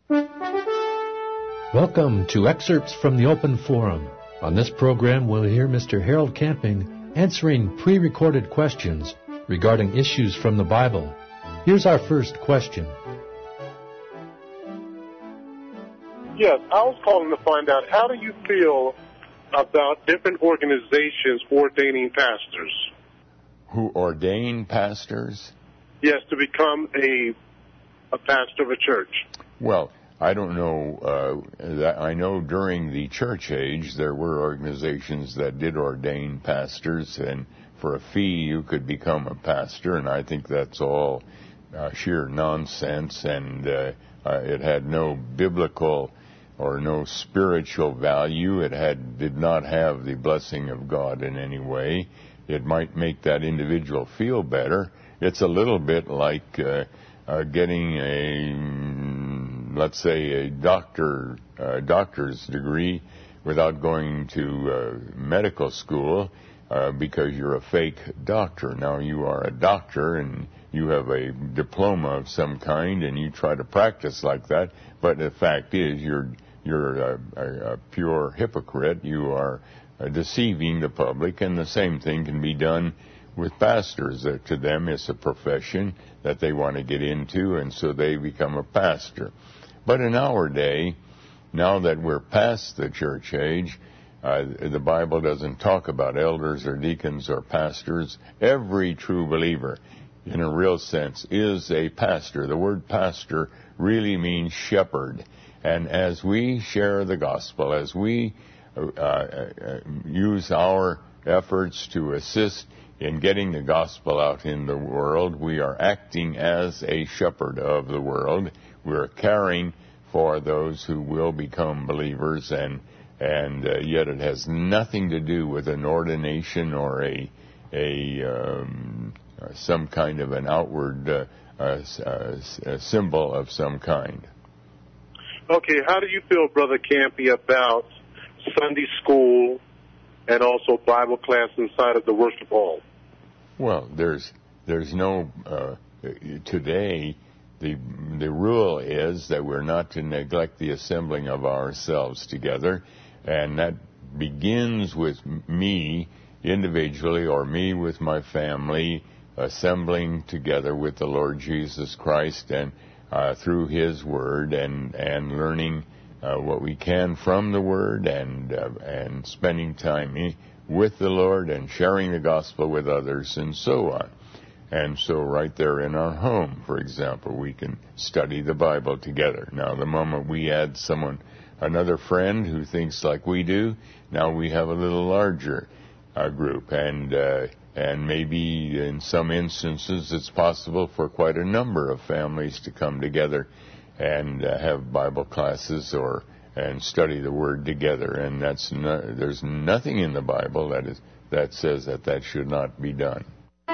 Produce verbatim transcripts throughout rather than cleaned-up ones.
Welcome to Excerpts from the Open Forum. On this program, we'll hear Mister Harold Camping answering pre-recorded questions regarding issues from the Bible. Here's our first question. Yes, I was calling to find out, how do you feel about different organizations ordaining pastors? Who ordain pastors? Yes, to become a a pastor of a church. Well, I don't know. Uh, that I know during the church age there were organizations that did ordain pastors, and for a fee you could become a pastor, and I think that's all uh, sheer nonsense, and uh, uh, it had no biblical or no spiritual value. It had did not have the blessing of God in any way. It might make that individual feel better. It's a little bit like uh, uh, getting a, let's say, a doctor uh, doctor's degree without going to uh, medical school uh, because you're a fake doctor. Now, you are a doctor and you have a diploma of some kind and you try to practice like that, but the fact is you're you're a, a, a pure hypocrite. You are uh, deceiving the public, and the same thing can be done with pastors. Uh, to them, it's a profession that they want to get into, and so they become a pastor. But in our day, now that we're past the church age, uh, the Bible doesn't talk about elders or deacons or pastors. Every true believer, in a real sense, is a pastor. The word pastor really means shepherd. And as we share the gospel, as we uh, uh, use our efforts to assist in getting the gospel out in the world, we are acting as a shepherd of the world. We're caring for those who will become believers, and and uh, yet it has nothing to do with an ordination or a a um, some kind of an outward uh, uh, uh, symbol of some kind. Okay, how do you feel, Brother Campy, about Sunday school and also Bible class inside of the worship hall? Well, there's there's no uh, today. The the rule is that we're not to neglect the assembling of ourselves together, and that begins with me individually or me with my family assembling together with the Lord Jesus Christ and uh, through His Word and and learning uh, what we can from the Word and uh, and spending time with the Lord and sharing the gospel with others and so on. And so right there in our home, for example, we can study the Bible together. Now, the moment we add someone, another friend who thinks like we do, now we have a little larger uh, group. And uh, and maybe in some instances it's possible for quite a number of families to come together and uh, have Bible classes or and study the Word together. And that's no, there's nothing in the Bible that is that says that that should not be done.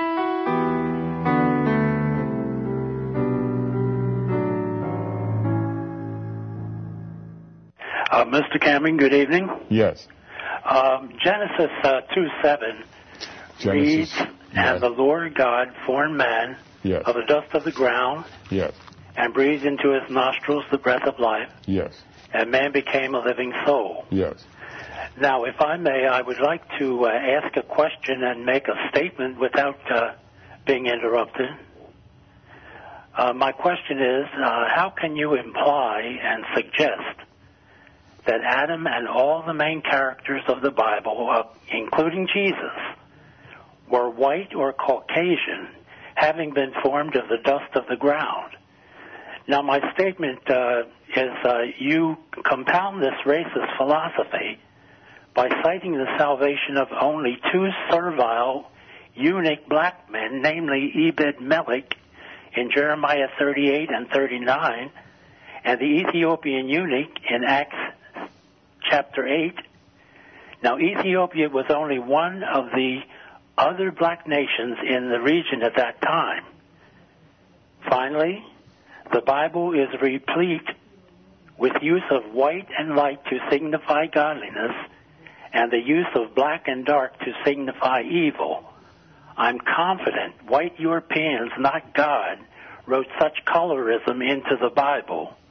Uh, Mister Cameron, good evening. Yes. Um, Genesis uh, two seven reads, yes. And the Lord God formed man yes. of the dust of the ground yes. and breathed into his nostrils the breath of life, yes. and man became a living soul. Yes. Now, if I may, I would like to uh, ask a question and make a statement without uh, being interrupted. Uh, my question is, uh, how can you imply and suggest that Adam and all the main characters of the Bible, uh, including Jesus, were white or Caucasian, having been formed of the dust of the ground? Now, my statement uh, is uh, you compound this racist philosophy by citing the salvation of only two servile, eunuch black men, namely Ebed-Melech in Jeremiah thirty-eight and thirty-nine, and the Ethiopian eunuch in Acts chapter eight. Now, Ethiopia was only one of the other black nations in the region at that time. Finally, the Bible is replete with use of white and light to signify godliness and the use of black and dark to signify evil. I'm confident white Europeans, not God, wrote such colorism into the Bible.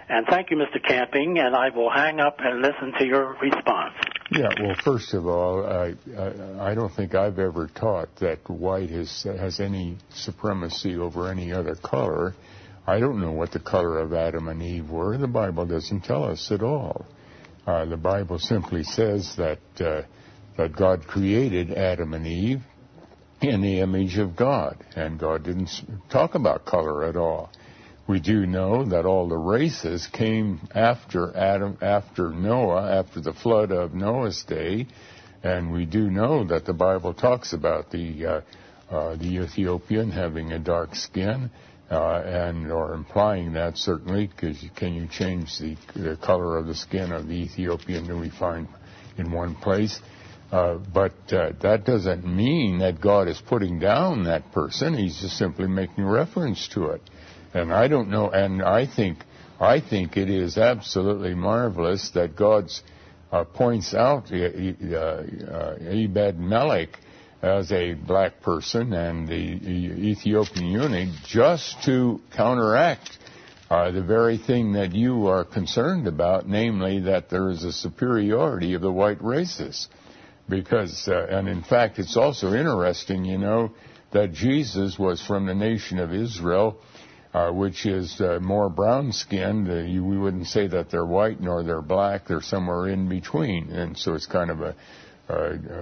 And thank you, Mister Camping, and I will hang up and listen to your response. Yeah, well, first of all, I, I, I don't think I've ever taught that white has, has any supremacy over any other color. I don't know what the color of Adam and Eve were. The Bible doesn't tell us at all. Uh, the Bible simply says that uh, that God created Adam and Eve in the image of God, and God didn't talk about color at all. We do know that all the races came after Adam, after Noah, after the flood of Noah's day, and we do know that the Bible talks about the uh, uh, the Ethiopian having a dark skin, uh, and or implying that certainly, because can you change the, the color of the skin of the Ethiopian that we find in one place? Uh, but uh, that doesn't mean that God is putting down that person. He's just simply making reference to it. And I don't know, and I think I think it is absolutely marvelous that God uh, points out uh, uh, Ebed-Melech as a black person and the Ethiopian eunuch just to counteract uh, the very thing that you are concerned about, namely that there is a superiority of the white races. Because, uh, and in fact, it's also interesting, you know, that Jesus was from the nation of Israel, Uh, which is uh, more brown-skinned. Uh, you, we wouldn't say that they're white nor they're black. They're somewhere in between. And so it's kind of a uh,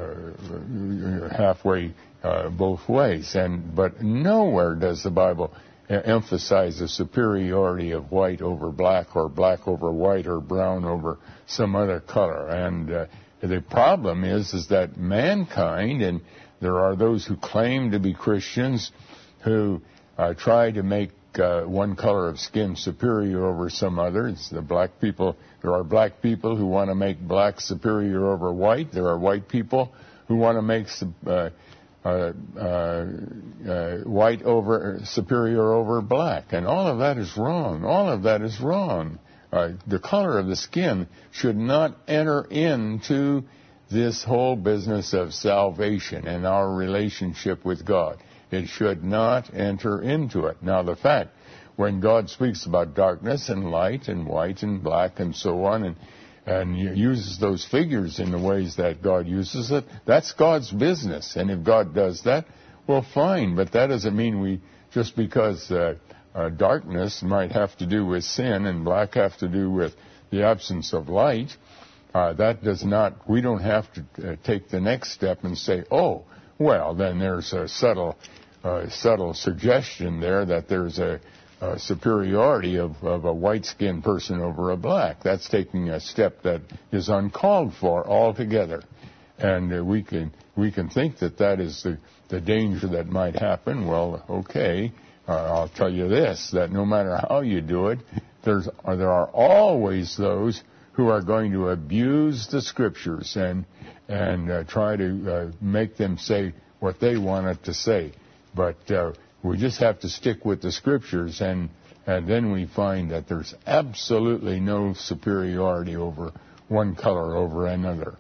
uh, halfway uh, both ways. And but nowhere does the Bible emphasize the superiority of white over black or black over white or brown over some other color. And uh, the problem is, is that mankind, and there are those who claim to be Christians who uh, try to make Uh, one color of skin superior over some other. It's the black people. There are black people who want to make black superior over white. There are white people who want to make uh, uh, uh, uh, white over superior over black, and all of that is wrong. All of that is wrong. Uh, the color of the skin should not enter into this whole business of salvation and our relationship with God. It should not enter into it. Now, the fact, when God speaks about darkness and light and white and black and so on, and, and uses those figures in the ways that God uses it, that's God's business. And if God does that, well, fine. But that doesn't mean we, just because uh, uh, darkness might have to do with sin and black have to do with the absence of light, uh, that does not, we don't have to uh, take the next step and say, oh, well, then there's a subtle, uh, subtle suggestion there that there's a, a superiority of, of a white-skinned person over a black. That's taking a step that is uncalled for altogether, and uh, we can we can think that that is the the danger that might happen. Well, okay, uh, I'll tell you this: that no matter how you do it, there's uh, there are always those who are going to abuse the Scriptures and and uh, try to uh, make them say what they want it to say. But uh, we just have to stick with the Scriptures, and, and then we find that there's absolutely no superiority over one color over another.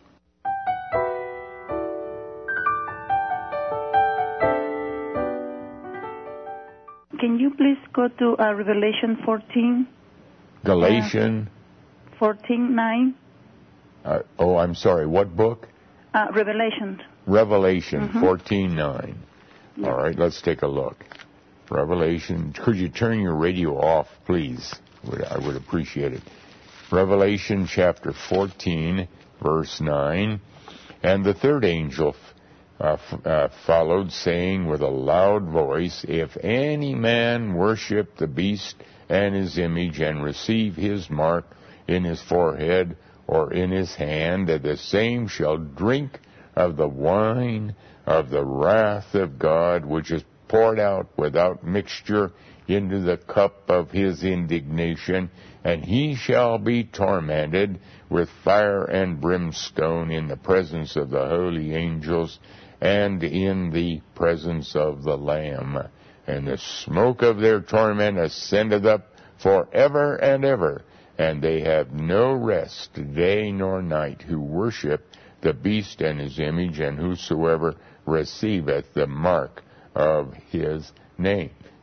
Can you please go to uh, Revelation fourteen? Galatians? Uh, fourteen nine. Uh, oh, I'm sorry, what book? Uh, Revelation. Revelation mm-hmm. fourteen nine. Yeah. All right, let's take a look. Revelation, could you turn your radio off, please? I would appreciate it. Revelation chapter fourteen, verse nine. And the third angel uh, f- uh, followed, saying with a loud voice, if any man worship the beast and his image and receive his mark in his forehead or in his hand, the same shall drink of the wine of the wrath of God, which is poured out without mixture into the cup of his indignation, and he shall be tormented with fire and brimstone in the presence of the holy angels and in the presence of the Lamb. And the smoke of their torment ascendeth up forever and ever, and they have no rest day nor night who worship the beast and his image, and whosoever receiveth the mark of his name.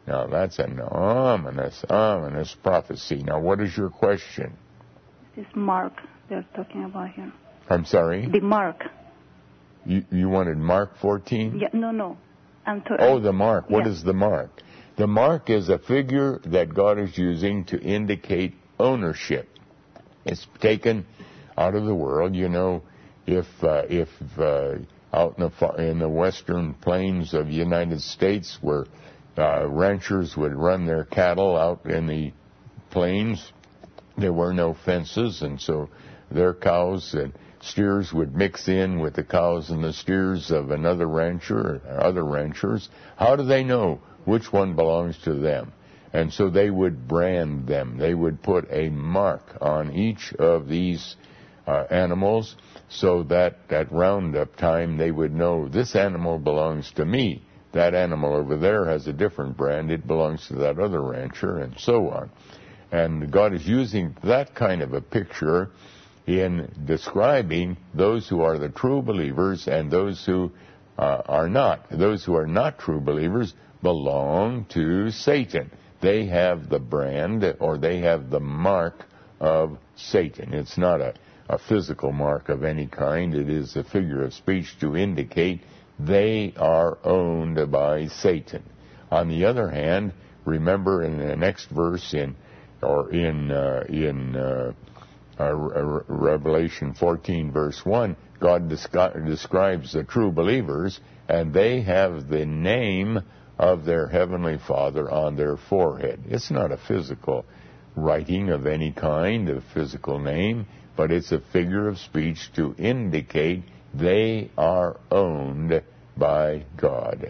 Now, that's an ominous, ominous prophecy. Now, what is your question? This is Mark they're talking about here. I'm sorry? The mark. You, you wanted Mark fourteen? Yeah, no, no. I'm to- oh, the mark. What yeah. is the mark? The mark is a figure that God is using to indicate ownership. It's taken out of the world. You know, if uh, if uh, out in the far, in the western plains of the United States, where uh, ranchers would run their cattle out in the plains, there were no fences, and so their cows and steers would mix in with the cows and the steers of another rancher or other ranchers. How do they know which one belongs to them? And so they would brand them. They would put a mark on each of these uh, animals so that at roundup time they would know this animal belongs to me. That animal over there has a different brand. It belongs to that other rancher, and so on. And God is using that kind of a picture in describing those who are the true believers and those who uh, are not. Those who are not true believers belong to Satan. They have the brand, or they have the mark of Satan. It's not a, a physical mark of any kind. It is a figure of speech to indicate they are owned by Satan. On the other hand, remember in the next verse in or in uh, in uh, uh, Revelation fourteen verse one, God descri- describes the true believers, and they have the name of their heavenly Father on their forehead. It's not a physical writing of any kind, a physical name, but it's a figure of speech to indicate they are owned by God.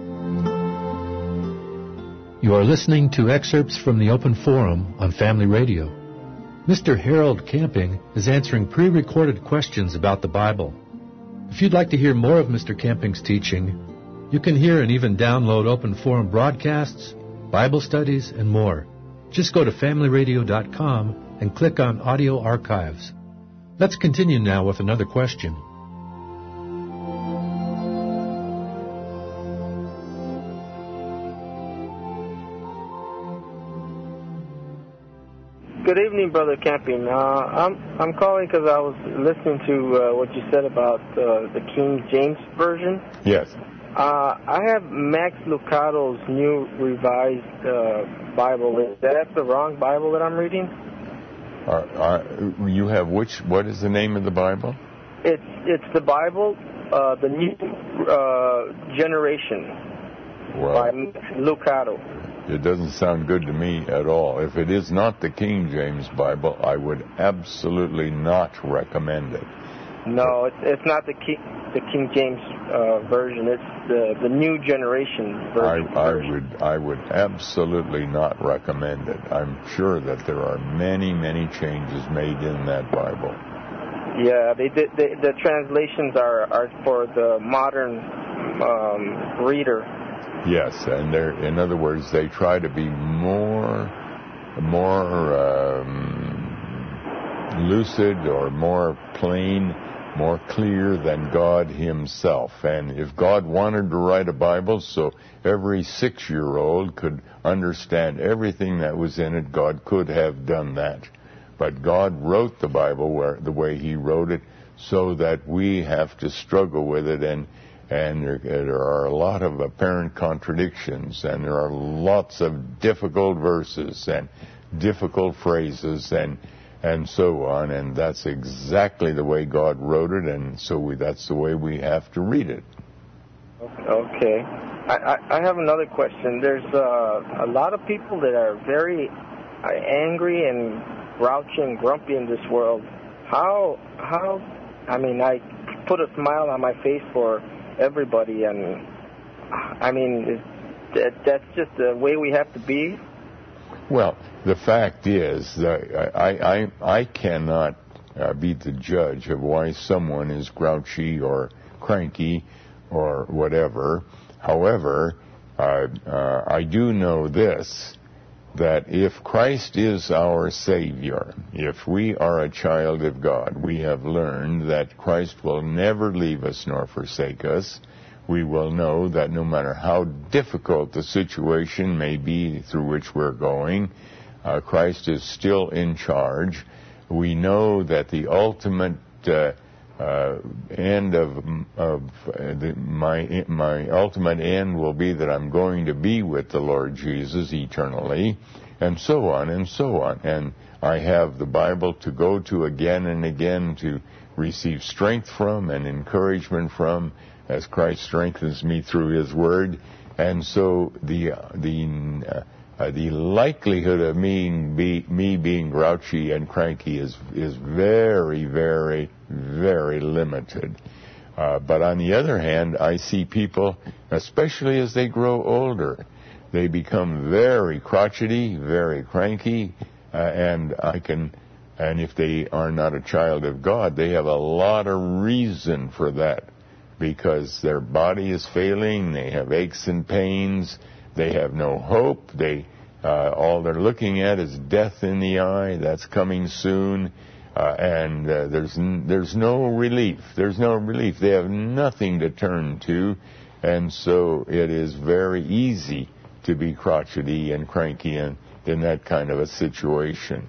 You are listening to excerpts from the Open Forum on Family Radio. Mister Harold Camping is answering pre-recorded questions about the Bible. If you'd like to hear more of Mister Camping's teaching, you can hear and even download Open Forum broadcasts, Bible studies, and more. Just go to family radio dot com and click on Audio Archives. Let's continue now with another question. Good evening, Brother Camping. Uh, I'm I'm calling because I was listening to uh, what you said about uh, the King James Version. Yes. Uh, I have Max Lucado's New Revised uh, Bible. Is that the wrong Bible that I'm reading? Uh, uh, you have which? What is the name of the Bible? It's it's the Bible, uh, the New uh, Generation Well, by Lucado. it doesn't sound good to me at all. If it is not the King James Bible, I would absolutely not recommend it. No, it's it's not the King the King James uh, version. It's the the New Generation version. I, I would I would absolutely not recommend it. I'm sure that there are many many changes made in that Bible. Yeah, they did. They, the translations are, are for the modern um, reader. Yes, and they're in other words they try to be more more um, lucid or more plain, more clear than God himself. And if God wanted to write a Bible so every six-year-old could understand everything that was in it, God could have done that. But God wrote the Bible where, the way he wrote it so that we have to struggle with it, and and there, there are a lot of apparent contradictions, and there are lots of difficult verses and difficult phrases and and so on, and that's exactly the way God wrote it, and so we, that's the way we have to read it. Okay. I, I, I have another question. There's uh, a lot of people that are very uh, angry and grouchy and grumpy in this world. How, how, I mean, I put a smile on my face for everybody, and I mean, that, that's just the way we have to be. Well, the fact is that I, I, I cannot uh, be the judge of why someone is grouchy or cranky or whatever. However, uh, uh, I do know this, that if Christ is our Savior, if we are a child of God, we have learned that Christ will never leave us nor forsake us. we will know that no matter how difficult the situation may be through which we're going, uh, Christ is still in charge. We know that the ultimate uh, uh, end of, of uh, the, my my ultimate end will be that I'm going to be with the Lord Jesus eternally, and so on and so on. And I have the Bible to go to again and again to receive strength from and encouragement from, as Christ strengthens me through His Word. And so the the uh, uh, the likelihood of me be, me being grouchy and cranky is is very, very, very limited. Uh, but on the other hand, I see people, especially as they grow older, they become very crotchety, very cranky, uh, and I can. And if they are not a child of God, they have a lot of reason for that, because their body is failing, they have aches and pains, they have no hope, they uh, all they're looking at is death in the eye. That's coming soon, uh, and uh, there's n- there's no relief. There's no relief. They have nothing to turn to, and so it is very easy to be crotchety and cranky in, in that kind of a situation.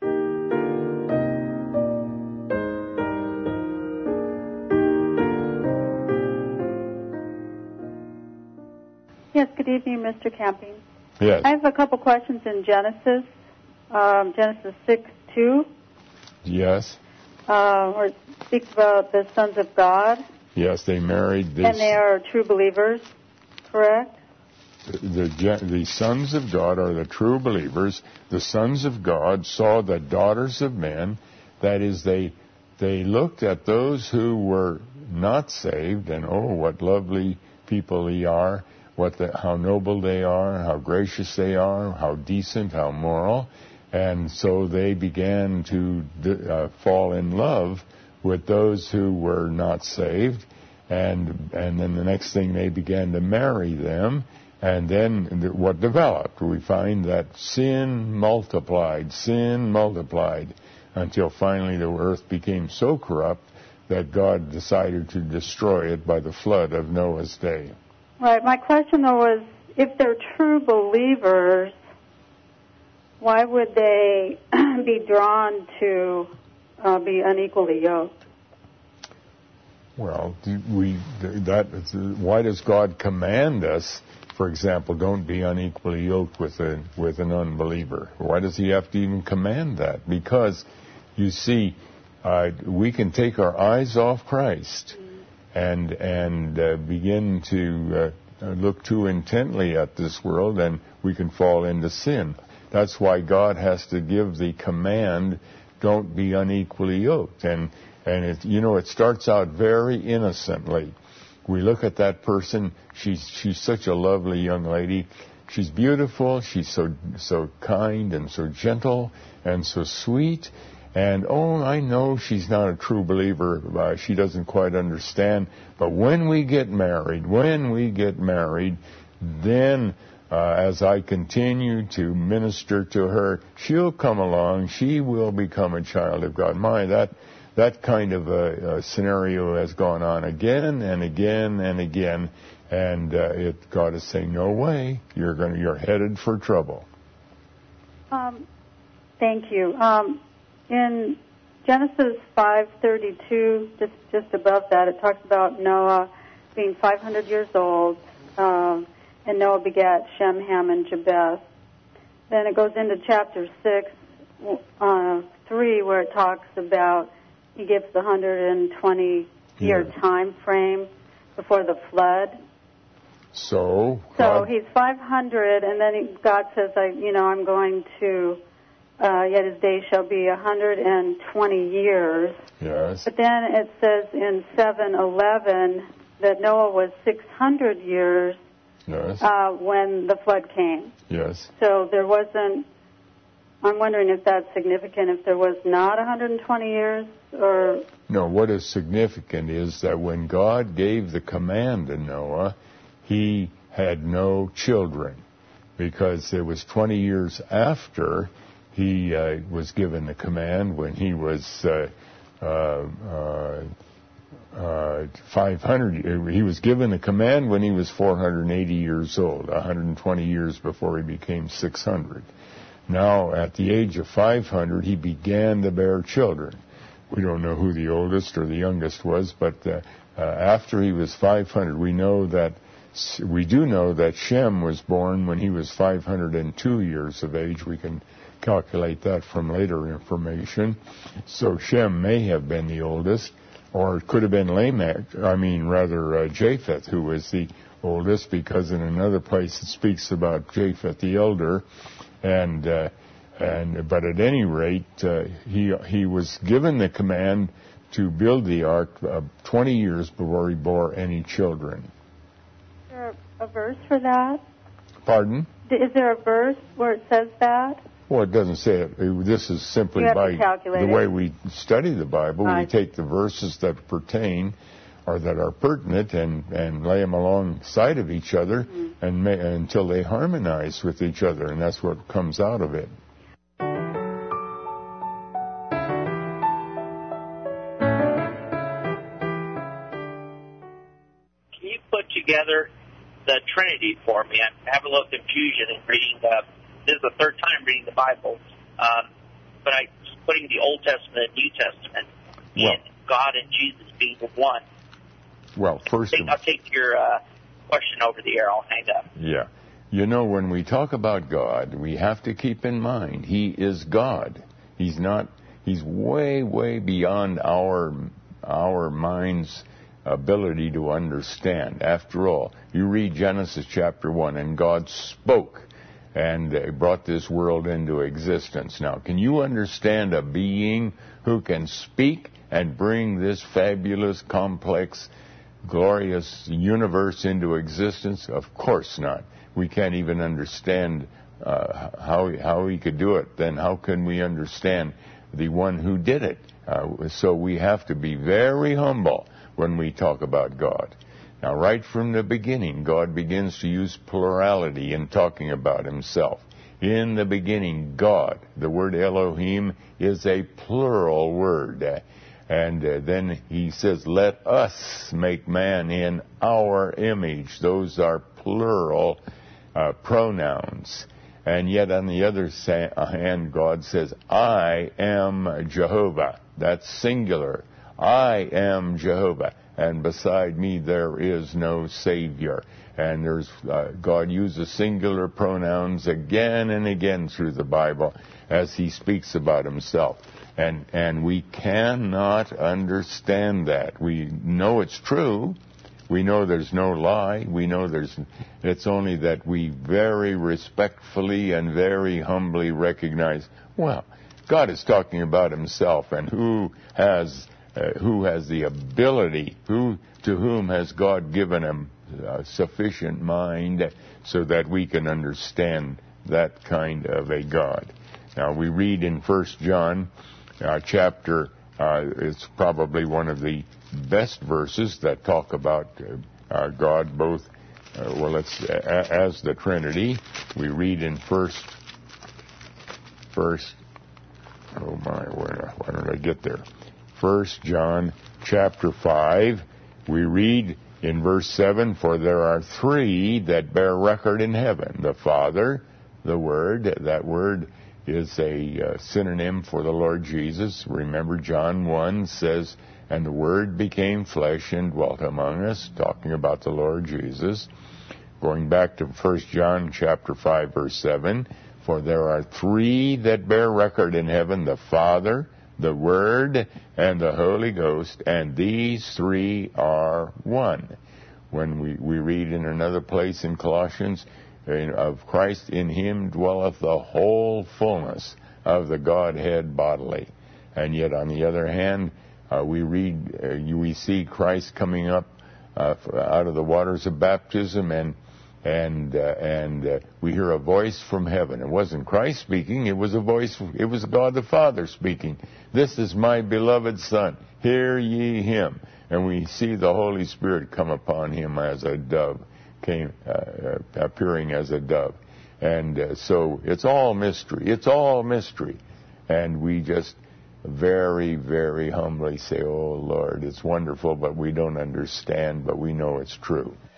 Yes, good evening, Mister Camping. Yes. I have a couple questions in Genesis, um, Genesis six two. Yes. Uh, where it speaks about the sons of God. Yes, they married this. And they are true believers, correct? The, the, the sons of God are the true believers. The sons of God saw the daughters of men. That is, they they looked at those who were not saved, and oh, what lovely people they are. What the, how noble they are, how gracious they are, how decent, how moral. And so they began to uh, fall in love with those who were not saved. And and then the next thing, they began to marry them. And then what developed? We find that sin multiplied, sin multiplied, until finally the earth became so corrupt that God decided to destroy it by the flood of Noah's day. Right. My question, though, was if they're true believers, why would they be drawn to uh, be unequally yoked? Well, we that why does God command us, for example, don't be unequally yoked with a with an unbeliever? Why does He have to even command that? Because, you see, uh, we can take our eyes off Christ and and uh, begin to uh, look too intently at this world, and we can fall into sin. That's why God has to give the command, don't be unequally yoked. And, and it, you know, it starts out very innocently. We look at that person, she's, she's such a lovely young lady. She's beautiful, she's so, so kind and so gentle and so sweet. And, oh, I know she's not a true believer. Uh, she doesn't quite understand. But when we get married, when we get married, then uh, as I continue to minister to her, she'll come along. She will become a child of God. My, that that kind of a, a scenario has gone on again and again and again. And uh, it, God is saying, no way. You're going. You're headed for trouble. Um, thank you. Um, In Genesis five thirty-two, just just above that, it talks about Noah being five hundred years old, um, and Noah begat Shem, Ham, and Japheth. Then it goes into chapter six, uh, three, where it talks about he gives the one hundred twenty year yeah. time frame before the flood. So, so God... he's five hundred, and then he, God says, "I, you know, I'm going to." Uh, yet his days shall be one hundred twenty years. Yes. But then it says in seven eleven that Noah was six hundred years yes. uh, when the flood came. Yes. So there wasn't, I'm wondering if that's significant, if there was not one hundred twenty years, or... No, what is significant is that when God gave the command to Noah, he had no children, because it was twenty years after he uh, was given the command, when he was uh, uh, uh, uh, five hundred. He was given the command when he was four hundred eighty years old, one hundred twenty years before he became six hundred. Now, at the age of five hundred, he began to bear children. We don't know who the oldest or the youngest was, but uh, uh, after he was five hundred, we know that we do know that Shem was born when he was five hundred two years of age. We can calculate that from later information. So Shem may have been the oldest, or it could have been Lamech, I mean, rather uh, Japheth, who was the oldest, because in another place it speaks about Japheth the elder. And uh, and but at any rate, uh, he he was given the command to build the ark uh, twenty years before he bore any children. Is there a verse for that? Pardon? Is there a verse where it says that? Well, it doesn't say it. This is simply by the way we study the Bible. Right. We take the verses that pertain or that are pertinent and, and lay them alongside of each other mm-hmm. and may, until they harmonize with each other, and that's what comes out of it. Can you put together the Trinity for me? I'm having a little confusion in reading the, this is the third time reading the Bible, um, but I'm putting the Old Testament and New Testament in well, God and Jesus being one. Well, first I'll take your uh, question over the air. I'll hang up. Yeah. You know, when we talk about God, we have to keep in mind He is God. He's not, He's way, way beyond our, our mind's ability to understand. After all, you read Genesis chapter one, and God spoke and uh, brought this world into existence. Now, can you understand a being who can speak and bring this fabulous, complex, glorious universe into existence? Of course not. We can't even understand uh, how how he could do it. Then how can we understand the one who did it? Uh, so we have to be very humble when we talk about God. Now, right from the beginning, God begins to use plurality in talking about himself. In the beginning, God, the word Elohim, is a plural word. Uh, And uh, then he says, let us make man in our image. Those are plural uh, pronouns. And yet on the other hand, God says, I am Jehovah. That's singular. I am Jehovah. And beside me there is no Savior. And there's uh, God uses singular pronouns again and again through the Bible as he speaks about himself. And and we cannot understand that. We know it's true. We know there's no lie. We know there's, it's only that we very respectfully and very humbly recognize, well, God is talking about himself, and who has uh, who has the ability, who to whom has God given him uh, sufficient mind so that we can understand that kind of a God. Now we read in First John uh, chapter, uh, it's probably one of the best verses that talk about uh, uh, God both, uh, well, it's uh, as the Trinity. We read in First, First, oh my, where, why did I get there? First John chapter five, we read in verse seven, for there are three that bear record in heaven, the Father, the Word. That word is a uh, synonym for the Lord Jesus. Remember, John one says, and the Word became flesh and dwelt among us, talking about the Lord Jesus. Going back to First John chapter five, verse seven, for there are three that bear record in heaven, the Father, the Word, and the Holy Ghost, and these three are one. When we, we read in another place in Colossians, of Christ in him dwelleth the whole fullness of the Godhead bodily. And yet on the other hand, uh, we read, uh, we see Christ coming up uh, out of the waters of baptism, and and uh, and uh, we hear a voice from heaven. It wasn't Christ speaking, it was a voice, it was God the Father speaking. This is my beloved Son, hear ye him. And we see the Holy Spirit come upon him as a dove, came uh, appearing as a dove. And uh, so it's all mystery. It's all mystery. And we just very, very humbly say, oh, Lord, it's wonderful, but we don't understand, but we know it's true.